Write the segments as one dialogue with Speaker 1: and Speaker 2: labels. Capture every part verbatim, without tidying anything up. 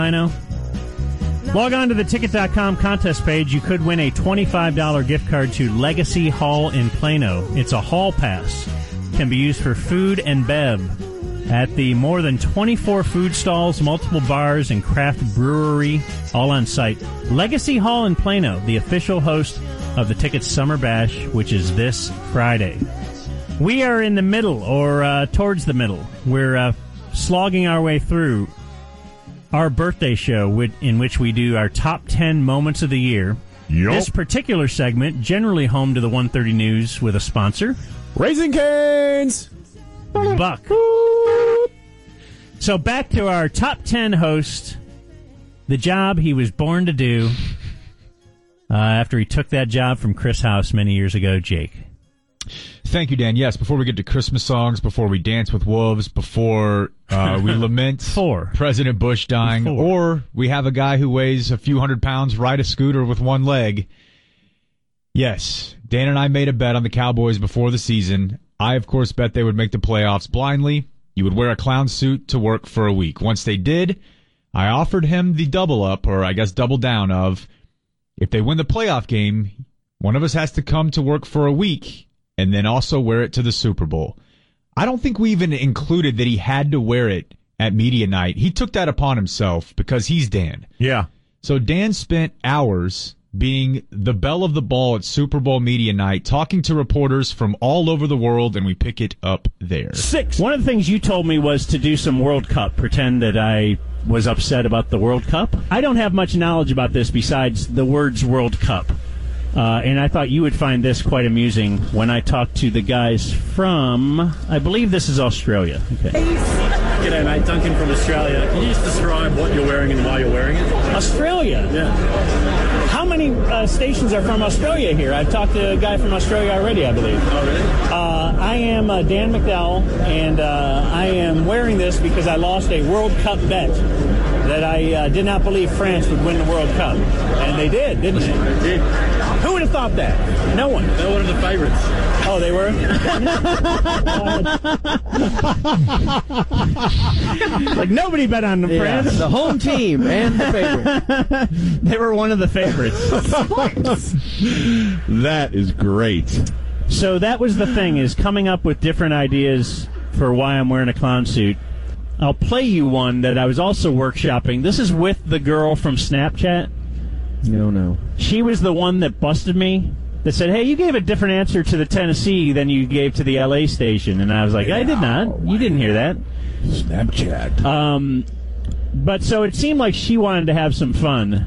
Speaker 1: I know. Log on to the ticket dot com contest page. You could win a twenty-five dollars gift card to Legacy Hall in Plano. It's a hall pass. Can be used for food and bev at the more than twenty-four food stalls, multiple bars, and craft brewery, all on site. Legacy Hall in Plano, the official host of the Tickets Summer Bash, which is this Friday. We are in the middle, or uh, towards the middle. We're uh, slogging our way through our birthday show, in which we do our top ten moments of the year.
Speaker 2: Yep.
Speaker 1: This particular segment, generally home to the one thirty News with a sponsor.
Speaker 2: Raising Cane's!
Speaker 1: Buck. So back to our top ten host, the job he was born to do uh, after he took that job from Chris House many years ago, Jake.
Speaker 3: Thank you, Dan. Yes, before we get to Christmas songs, before we dance with wolves, before uh, we lament
Speaker 1: Four.
Speaker 3: President Bush dying,
Speaker 1: Four.
Speaker 3: or we have a guy who weighs a few hundred pounds ride a scooter with one leg. Yes, Dan and I made a bet on the Cowboys before the season. I, of course, bet they would make the playoffs blindly. You would wear a clown suit to work for a week. Once they did, I offered him the double up, or I guess double down of, if they win the playoff game, one of us has to come to work for a week and then also wear it to the Super Bowl. I don't think we even included that he had to wear it at media night. He took that upon himself because he's Dan.
Speaker 2: Yeah.
Speaker 3: So Dan spent hours being the belle of the ball at Super Bowl media night, talking to reporters from all over the world, and we pick it up there.
Speaker 1: Six. One of the things you told me was to do some World Cup, pretend that I was upset about the World Cup. I don't have much knowledge about this besides the words World Cup. Uh, and I thought you would find this quite amusing when I talked to the guys from, I believe this is Australia. Okay.
Speaker 4: G'day, mate. Duncan from Australia. Can you just describe what you're wearing and why you're wearing it?
Speaker 1: Australia?
Speaker 4: Yeah.
Speaker 1: How many uh, stations are from Australia here? I've talked to a guy from Australia already, I believe.
Speaker 4: Oh, really?
Speaker 1: Uh, I am uh, Dan McDowell, and uh, I am wearing this because I lost a World Cup bet that I uh, did not believe France would win the World Cup. And they did, didn't they?
Speaker 4: They did.
Speaker 1: Who would have thought that? No one.
Speaker 4: They're one of the favourites.
Speaker 1: Oh, they were? Like, nobody bet on the
Speaker 5: Yeah,
Speaker 1: France.
Speaker 5: the home team and the favorite.
Speaker 1: They were one of the favorites.
Speaker 2: That is great.
Speaker 1: So that was the thing, is coming up with different ideas for why I'm wearing a clown suit. I'll play you one that I was also workshopping. This is with the girl from Snapchat.
Speaker 5: No, no.
Speaker 1: She was the one that busted me, that said, hey, you gave a different answer to the Tennessee than you gave to the L A station. And I was like, I did not. You didn't hear that.
Speaker 2: Snapchat.
Speaker 1: Um, but so it seemed like she wanted to have some fun.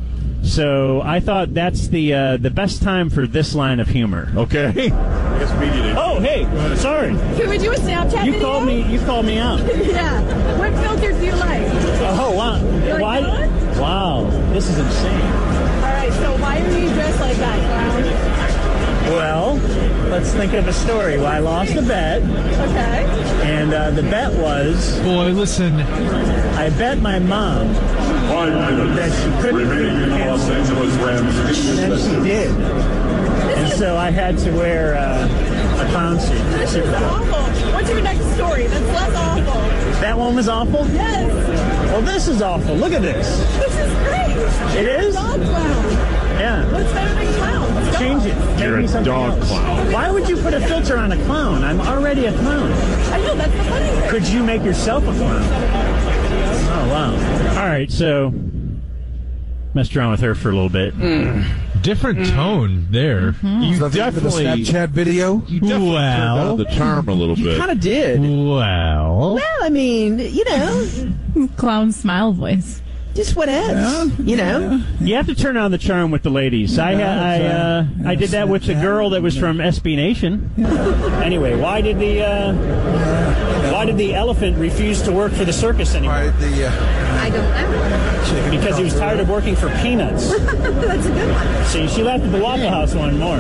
Speaker 1: So I thought that's the uh, the best time for this line of humor.
Speaker 2: Okay.
Speaker 4: I guess media did.
Speaker 1: Oh, hey, sorry.
Speaker 6: Can we do a Snapchat
Speaker 1: You
Speaker 6: video?
Speaker 1: called me. You called me out.
Speaker 6: Yeah. What filter do you like?
Speaker 1: Oh, wow.
Speaker 6: You like
Speaker 1: Why?
Speaker 6: that one?
Speaker 1: Wow, this is insane.
Speaker 6: All right, so why are you dressed like that, clown?
Speaker 1: Well, let's think of a story. Well, I lost a bet,
Speaker 6: Okay.
Speaker 1: and uh, the bet was
Speaker 3: Boy, listen.
Speaker 1: I bet my mom that she couldn't beat Los Angeles Rams, and then she did. And so I had to wear uh, a clown suit.
Speaker 6: This is awful. What's your next story that's less awful?
Speaker 1: That one was awful?
Speaker 6: Yes.
Speaker 1: Well, this is awful. Look at this.
Speaker 6: This is great.
Speaker 1: It is?
Speaker 6: Dog clown.
Speaker 1: Yeah.
Speaker 6: What's better than clown? It's
Speaker 1: Change
Speaker 6: dog.
Speaker 1: it. Make
Speaker 2: You're
Speaker 1: me
Speaker 2: a
Speaker 1: something
Speaker 2: dog
Speaker 1: else.
Speaker 2: clown.
Speaker 1: Why would you put a filter on a clown? I'm already a clown.
Speaker 6: I know, that's the funny thing.
Speaker 1: Could you make yourself a clown? Oh, wow. All right, so messed around with her for a little bit.
Speaker 3: Different tone there.
Speaker 2: You
Speaker 7: So
Speaker 2: definitely,
Speaker 7: the Snapchat video.
Speaker 2: you definitely
Speaker 3: Well.
Speaker 2: turned down the charm a little
Speaker 5: You
Speaker 2: bit.
Speaker 5: kind of did.
Speaker 3: Well.
Speaker 5: Well, I mean, you know,
Speaker 8: Clown smile voice.
Speaker 5: just whatevs. You know,
Speaker 1: You have to turn on the charm with the ladies. I I uh, I did that with the girl that was from S B Nation. Anyway, why did the uh, why did the elephant refuse to work for the circus anymore?
Speaker 7: Right, the, uh,
Speaker 6: I don't know.
Speaker 1: Because he was tired of working for peanuts.
Speaker 6: That's a good one.
Speaker 1: See, she left at the Waffle House one more.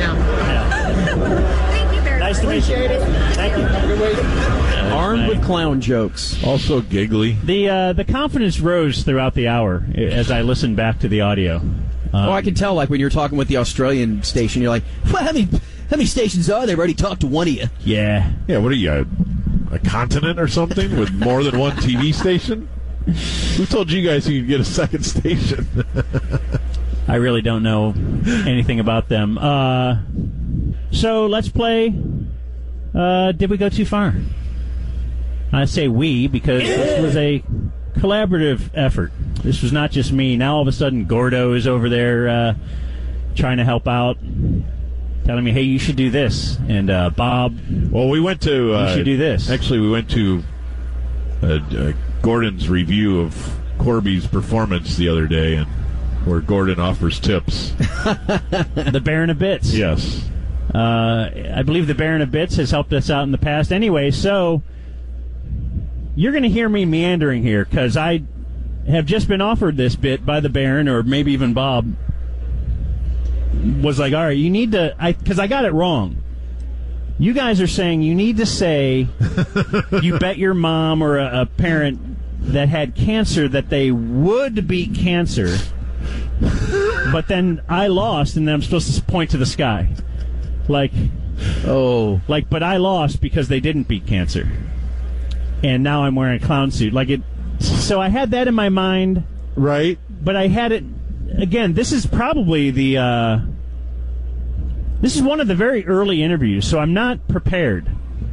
Speaker 1: Yeah.
Speaker 6: Thank you very
Speaker 1: Nice to
Speaker 6: much.
Speaker 1: meet you. Thank you.
Speaker 5: armed with clown jokes.
Speaker 2: Also giggly.
Speaker 1: The uh, the confidence rose throughout the hour as I listened back to the audio.
Speaker 5: Oh, I can tell, like, when you're talking with the Australian station, you're like, well, how many, how many stations are there? I've already talked to one of you.
Speaker 1: Yeah.
Speaker 2: Yeah, what are you, a, a continent or something with more than one T V station? Who told you guys you could get a second station?
Speaker 1: I really don't know anything about them. Uh, so let's play. Uh, did we go too far? I say we because this was a collaborative effort. This was not just me. Now all of a sudden Gordo is over there uh, trying to help out, telling me, hey, you should do this. And uh, Bob,
Speaker 2: well, we went to... Uh,
Speaker 1: you should do this.
Speaker 2: Actually, we went to uh, uh, Gordon's review of Corby's performance the other day, and where Gordon offers tips.
Speaker 1: The Baron of Bits.
Speaker 2: Yes.
Speaker 1: Uh, I believe the Baron of Bits has helped us out in the past. Anyway, so you're going to hear me meandering here because I have just been offered this bit by the Baron, or maybe even Bob. Was like, all right, you need to, I because I got it wrong. You guys are saying you need to say you bet your mom or a, a parent that had cancer that they would beat cancer, but then I lost, and then I'm supposed to point to the sky. Like,
Speaker 5: oh,
Speaker 1: like, but I lost because they didn't beat cancer, and now I'm wearing a clown suit. Like it, so I had that in my mind,
Speaker 2: right?
Speaker 1: But I had it again. This is probably the. Uh, this is one of the very early interviews, so I'm not prepared.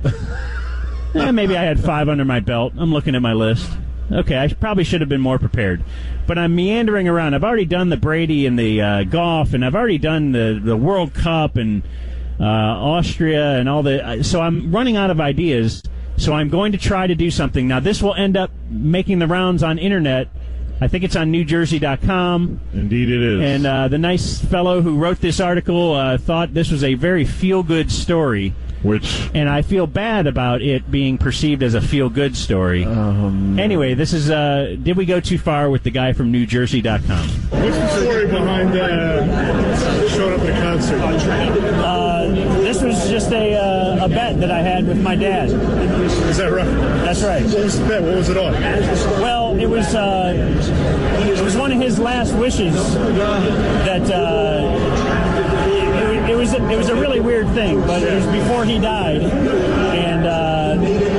Speaker 1: eh, maybe I had five under my belt. I'm looking at my list. Okay, I probably should have been more prepared. But I'm meandering around. I've already done the Brady and the uh, golf, and I've already done the, the World Cup and uh, Austria and all the... So I'm running out of ideas, so I'm going to try to do something. Now, this will end up making the rounds on internet. I think it's on New Jersey dot com.
Speaker 2: Indeed it is.
Speaker 1: And uh, the nice fellow who wrote this article uh, thought this was a very feel-good story.
Speaker 2: Which,
Speaker 1: and I feel bad about it being perceived as a feel-good story.
Speaker 5: Um,
Speaker 1: anyway, this is, uh, did we go too far with the guy from New Jersey dot com?
Speaker 4: What's the story behind uh, showing up at a concert?
Speaker 1: Uh, this was just a, uh, a bet that I had with my dad.
Speaker 4: Is that right?
Speaker 1: That's right.
Speaker 4: What was the bet? What was it on?
Speaker 1: Well, it was, uh, it was one of his last wishes that, uh, It was a, it was a really weird thing, but it was before he died, and uh,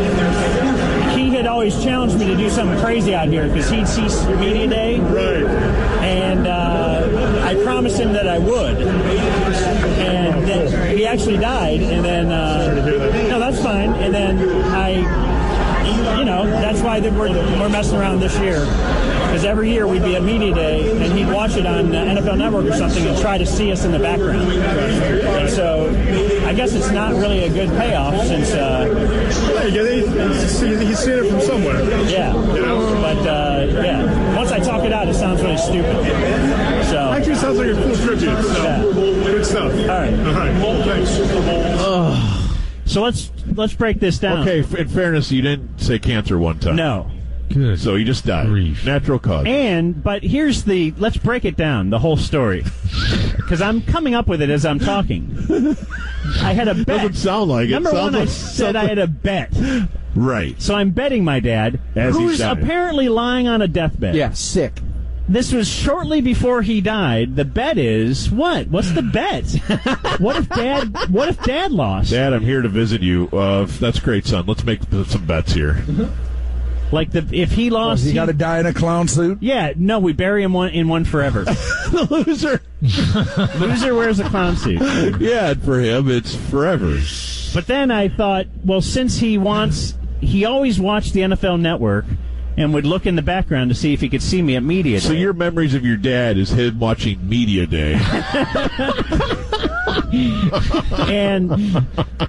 Speaker 1: he had always challenged me to do something crazy out here because he'd see Media Day,
Speaker 4: right?
Speaker 1: And uh, I promised him that I would, and then he actually died, and then uh, no, that's fine, and then I, you know, that's why we're we're messing around this year. Because every year we'd be at Media Day, and he'd watch it on uh, N F L Network or something and try to see us in the background. And so I guess it's not really a good payoff since... Uh,
Speaker 4: yeah, he's seen it from somewhere.
Speaker 1: Yeah.
Speaker 4: You know?
Speaker 1: But, uh, yeah, once I talk it out, it sounds really stupid. So
Speaker 4: actually, it sounds like a cool tribute. So.
Speaker 1: Yeah.
Speaker 4: Good stuff.
Speaker 1: All right.
Speaker 4: All right. Well, thanks.
Speaker 1: Oh. So let's let's break this down.
Speaker 2: Okay, in fairness, you didn't say cancer one time.
Speaker 1: No.
Speaker 3: Good.
Speaker 2: So he just died.
Speaker 3: Grief.
Speaker 2: Natural cause.
Speaker 1: And, but here's the, let's break it down, the whole story. Because I'm coming up with it as I'm talking. I had a bet.
Speaker 2: Doesn't sound like it.
Speaker 1: Number
Speaker 2: Sounds
Speaker 1: one,
Speaker 2: like
Speaker 1: I said I had a bet.
Speaker 2: Right.
Speaker 1: So I'm betting my dad,
Speaker 2: As he
Speaker 1: who's
Speaker 2: died.
Speaker 1: apparently lying on a deathbed.
Speaker 5: Yeah, sick.
Speaker 1: This was shortly before he died. The bet is, what? What's the bet? What if Dad, what if Dad lost?
Speaker 2: Dad, I'm here to visit you. Uh, that's great, son. Let's make some bets here.
Speaker 1: Like, the if he lost...
Speaker 7: He,
Speaker 1: he
Speaker 7: got to die in a clown suit?
Speaker 1: Yeah, no, we bury him one, in one forever.
Speaker 2: The loser.
Speaker 1: Loser wears a clown suit.
Speaker 2: Yeah, for him, it's forever.
Speaker 1: But then I thought, well, since he wants... He always watched the N F L Network and would look in the background to see if he could see me at Media Day.
Speaker 2: So your memories of your dad is him watching Media Day.
Speaker 1: and...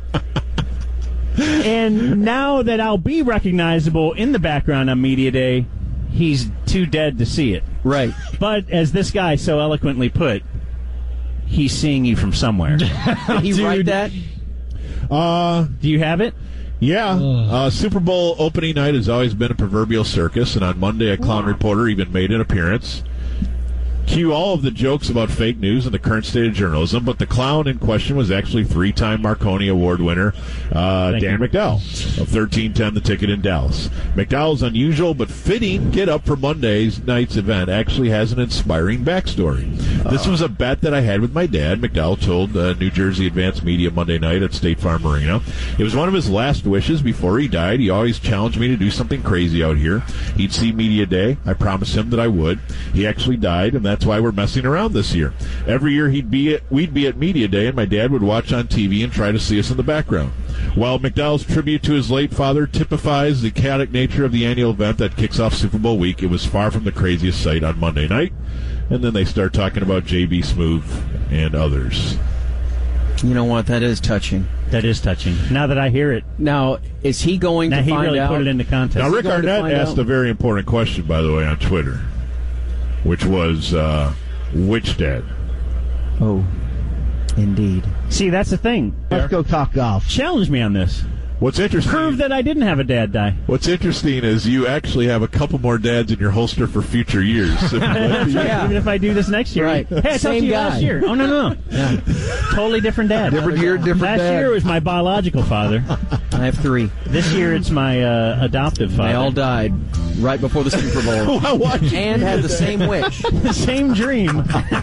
Speaker 1: And now that I'll be recognizable in the background on Media Day, he's too dead to see it.
Speaker 5: Right.
Speaker 1: But as this guy so eloquently put, he's seeing you from somewhere.
Speaker 5: Did he
Speaker 2: Dude.
Speaker 5: write that?
Speaker 2: Uh,
Speaker 1: Do you have it?
Speaker 2: yeah. Uh, Super Bowl opening night has always been a proverbial circus, and on Monday a clown reporter even made an appearance. Cue all of the jokes about fake news and the current state of journalism, but the clown in question was actually three-time Marconi Award winner uh, Dan
Speaker 1: you.
Speaker 2: McDowell of thirteen ten The Ticket in Dallas. McDowell's unusual but fitting get-up for Monday's night's event actually has an inspiring backstory. This was a bet that I had with my dad. McDowell told uh, New Jersey Advanced Media Monday night at State Farm Marina. It was one of his last wishes before he died. He always challenged me to do something crazy out here. He'd see Media Day. I promised him that I would. He actually died, and that's why we're messing around this year. Every year he'd be at, we'd be at Media Day, and my dad would watch on T V and try to see us in the background. While McDowell's tribute to his late father typifies the chaotic nature of the annual event that kicks off Super Bowl week, it was far from the craziest sight on Monday night. And then they start talking about J B. Smoove and others.
Speaker 5: You know what? That is touching.
Speaker 1: That is touching. Now that I hear it.
Speaker 5: Now, is he going
Speaker 1: now
Speaker 5: to
Speaker 1: he
Speaker 5: find
Speaker 1: really
Speaker 5: out?
Speaker 1: put it into context.
Speaker 2: Now, Rick Arnett asked
Speaker 5: out?
Speaker 2: a very important question, by the way, on Twitter, which was, uh, which dad?
Speaker 5: Oh, indeed.
Speaker 1: See, that's the thing.
Speaker 7: Let's go talk golf.
Speaker 1: Challenge me on this.
Speaker 2: What's interesting?
Speaker 1: Prove that I didn't have a dad die.
Speaker 2: What's interesting is you actually have a couple more dads in your holster for future years.
Speaker 1: Yeah. Even if I do this next year.
Speaker 5: Right.
Speaker 1: Hey, I talked
Speaker 5: Same
Speaker 1: to you
Speaker 5: guy.
Speaker 1: last year. Oh, no, no, no.
Speaker 5: Yeah.
Speaker 1: Totally different dad.
Speaker 7: Different year, different
Speaker 1: last
Speaker 7: dad.
Speaker 1: year was my biological father.
Speaker 5: I have three.
Speaker 1: This year it's my uh, adoptive father.
Speaker 5: They all died right before the Super Bowl.
Speaker 2: While watching
Speaker 5: And had the same wish.
Speaker 1: The same dream.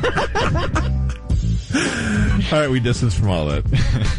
Speaker 9: All right, we distance from all that.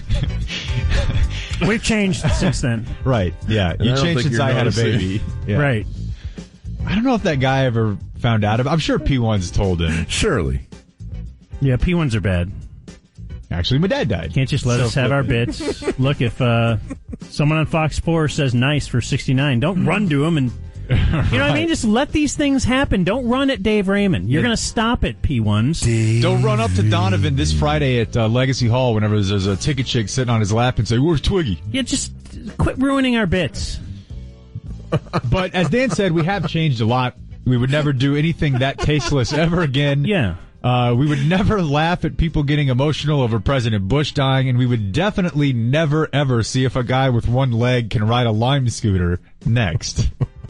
Speaker 1: We've changed since then.
Speaker 3: Right, yeah.
Speaker 9: I
Speaker 3: You
Speaker 9: don't
Speaker 3: changed
Speaker 9: think
Speaker 3: since
Speaker 9: you're
Speaker 3: I had a
Speaker 9: noticing.
Speaker 3: baby. Yeah.
Speaker 1: Right.
Speaker 3: I don't know if that guy ever found out. I'm sure P one's told him.
Speaker 9: Surely.
Speaker 1: Yeah, P ones are bad.
Speaker 3: Actually, my dad died.
Speaker 1: Can't just let
Speaker 3: So-
Speaker 1: us have our bits. Look, if uh, someone on Fox Sports says nice for sixty-nine, don't run to him and... You know what I mean? Just let these things happen. Don't run at Dave Raymond. You're going to stop at P ones.
Speaker 3: Don't run up to Donovan this Friday at uh, Legacy Hall whenever there's, there's a ticket chick sitting on his lap and say, "Where's Twiggy?"
Speaker 1: Yeah, just quit ruining our bits.
Speaker 3: But as Dan said, we have changed a lot. We would never do anything that tasteless ever again.
Speaker 1: Yeah.
Speaker 3: Uh, we would never laugh at people getting emotional over President Bush dying, and we would definitely never, ever see if a guy with one leg can ride a Lime scooter next.